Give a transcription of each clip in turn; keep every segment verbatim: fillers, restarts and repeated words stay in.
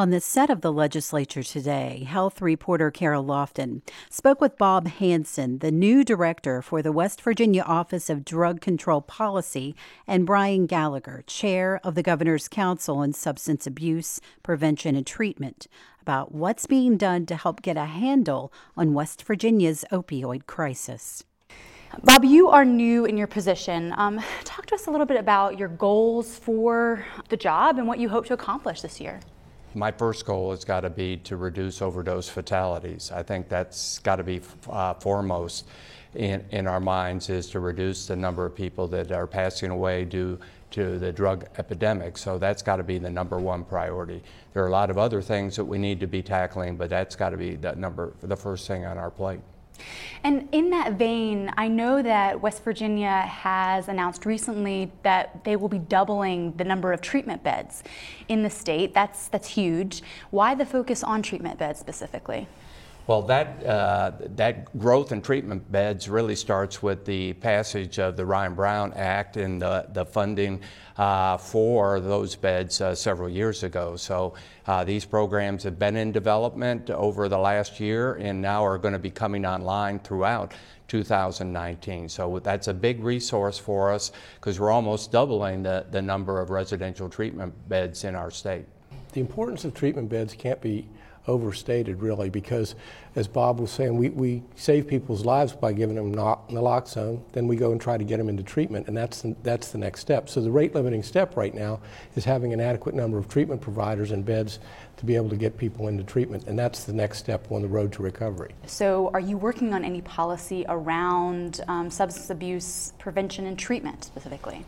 On the set of the legislature today, health reporter Carol Lofton spoke with Bob Hanson, the new director for the West Virginia Office of Drug Control Policy, and Brian Gallagher, chair of the Governor's Council on Substance Abuse, Prevention and Treatment, about what's being done to help get a handle on West Virginia's opioid crisis. Bob, you are new in your position. Um, talk to us a little bit about your goals for the job and what you hope to accomplish this year. My first goal has got to be to reduce overdose fatalities. I think that's got to be uh, foremost in, in our minds, is to reduce the number of people that are passing away due to the drug epidemic. So that's got to be the number one priority. There are a lot of other things that we need to be tackling, but that's got to be the number, the first thing on our plate. And in that vein, I know that West Virginia has announced recently that they will be doubling the number of treatment beds in the state. That's that's huge. Why the focus on treatment beds specifically? Well, that uh, that growth in treatment beds really starts with the passage of the Ryan Brown Act and the, the funding uh, for those beds uh, several years ago. So uh, these programs have been in development over the last year and now are going to be coming online throughout two thousand nineteen. So that's a big resource for us because we're almost doubling the, the number of residential treatment beds in our state. The importance of treatment beds can't be overstated, really, because as Bob was saying, we, we save people's lives by giving them naloxone, then we go and try to get them into treatment, and that's the, that's the next step. So the rate limiting step right now is having an adequate number of treatment providers and beds to be able to get people into treatment, and that's the next step on the road to recovery. So are you working on any policy around um, substance abuse prevention and treatment specifically?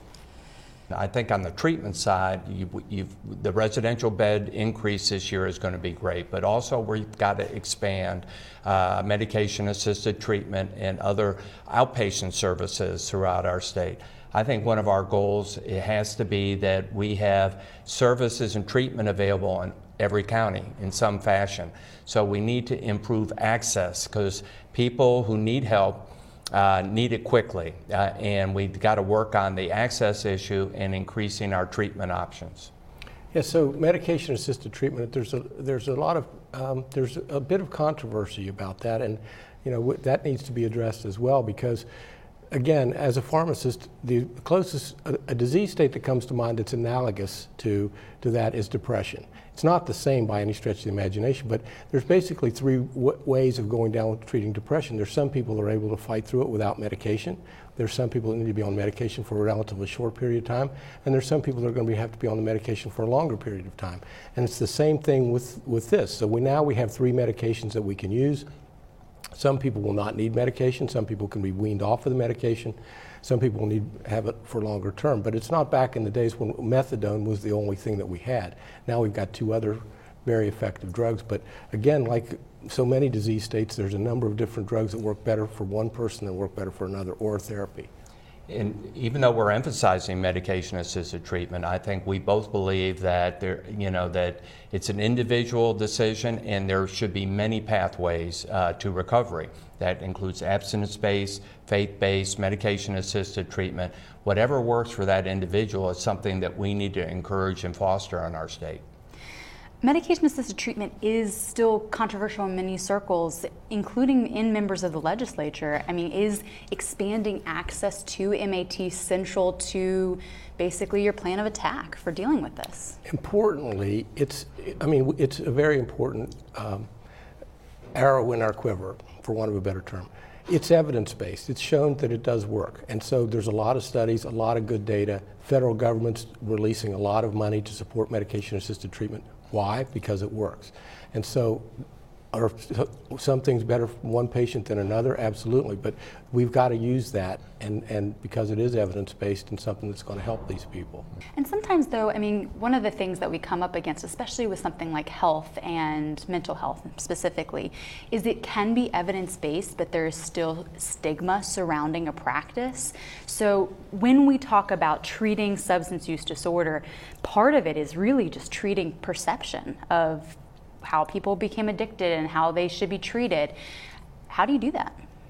I think on the treatment side, you, you've, the residential bed increase this year is going to be great, but also we've got to expand uh, medication-assisted treatment and other outpatient services throughout our state. I think one of our goals, it has to be that we have services and treatment available in every county in some fashion. So we need to improve access because people who need help Uh, need it quickly, uh, and we've got to work on the access issue and increasing our treatment options. Yeah, so medication-assisted treatment, there's a there's a lot of um, there's a bit of controversy about that, and you know that needs to be addressed as well because, again, as a pharmacist, the closest a, a disease state that comes to mind that's analogous to to that is depression. It's not the same by any stretch of the imagination, but there's basically three w ways of going down with treating depression. There's some people that are able to fight through it without medication. There's some people that need to be on medication for a relatively short period of time, and there's some people that are going to be, have to be on the medication for a longer period of time. And it's the same thing with, with this. So we now we have three medications that we can use. Some people will not need medication. Some people can be weaned off of the medication. Some people will need have it for longer term. But it's not back in the days when methadone was the only thing that we had. Now we've got two other very effective drugs. But again, like so many disease states, there's a number of different drugs that work better for one person and work better for another, or therapy. And even though we're emphasizing medication-assisted treatment, I think we both believe that there, you know, that it's an individual decision, and there should be many pathways uh, to recovery. That includes abstinence-based, faith-based, medication-assisted treatment. Whatever works for that individual is something that we need to encourage and foster in our state. Medication-assisted treatment is still controversial in many circles, including in members of the legislature. I mean, is expanding access to M A T central to basically your plan of attack for dealing with this? Importantly, it's, I mean, it's a very important um, arrow in our quiver, for want of a better term. It's evidence-based. It's shown that it does work. And so there's a lot of studies, a lot of good data. Federal government's releasing a lot of money to support medication-assisted treatment. Why? Because it works. And so are some things better for one patient than another? Absolutely. But we've got to use that, and, and because it is evidence-based and something that's going to help these people. And sometimes, though, I mean, one of the things that we come up against, especially with something like health and mental health specifically, is it can be evidence-based, but there is still stigma surrounding a practice. So when we talk about treating substance use disorder, part of it is really just treating perception of how people became addicted and how they should be treated. How do you do that?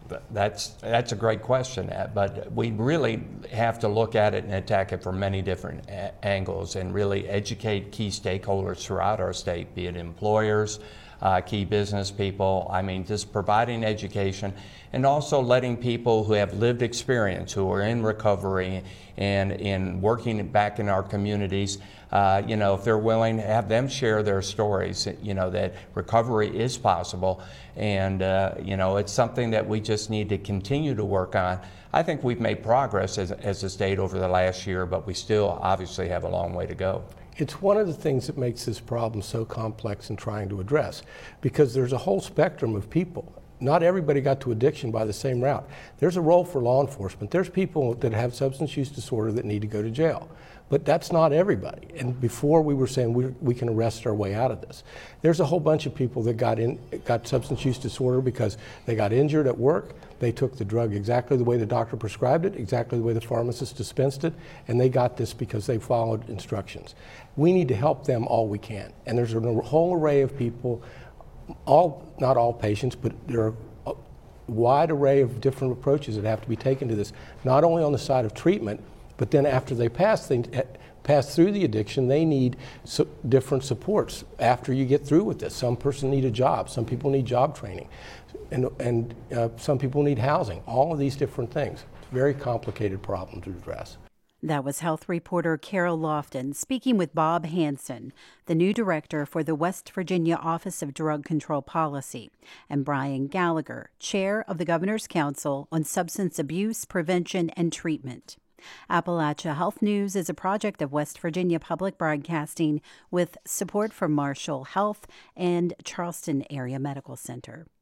That's that's a great question, but we really have to look at it and attack it from many different a- angles and really educate key stakeholders throughout our state, be it employers, uh, key business people. I mean, just providing education and also letting people who have lived experience, who are in recovery and in working back in our communities, uh, you know, if they're willing, have them share their stories, you know, that recovery is possible. And, uh, you know, it's something that we just need to continue to work on. I think we've made progress as, as a state over the last year, but we still obviously have a long way to go. It's one of the things that makes this problem so complex in trying to address, because there's a whole spectrum of people. Not everybody got to addiction by the same route. There's a role for law enforcement. There's people that have substance use disorder that need to go to jail. But that's not everybody. And before we were saying we, we can arrest our way out of this. There's a whole bunch of people that got in, got substance use disorder because they got injured at work. They took the drug exactly the way the doctor prescribed it, exactly the way the pharmacist dispensed it, and they got this because they followed instructions. We need to help them all we can. And there's a whole array of people, all, not all patients, but there are a wide array of different approaches that have to be taken to this, not only on the side of treatment, but then after they pass, they pass through the addiction, they need so different supports after you get through with this. Some person need a job, some people need job training, and, and uh, some people need housing, all of these different things. It's a very complicated problem to address. That was health reporter Carol Lofton speaking with Bob Hansen, the new director for the West Virginia Office of Drug Control Policy, and Brian Gallagher, chair of the Governor's Council on Substance Abuse Prevention and Treatment. Appalachia Health News is a project of West Virginia Public Broadcasting with support from Marshall Health and Charleston Area Medical Center.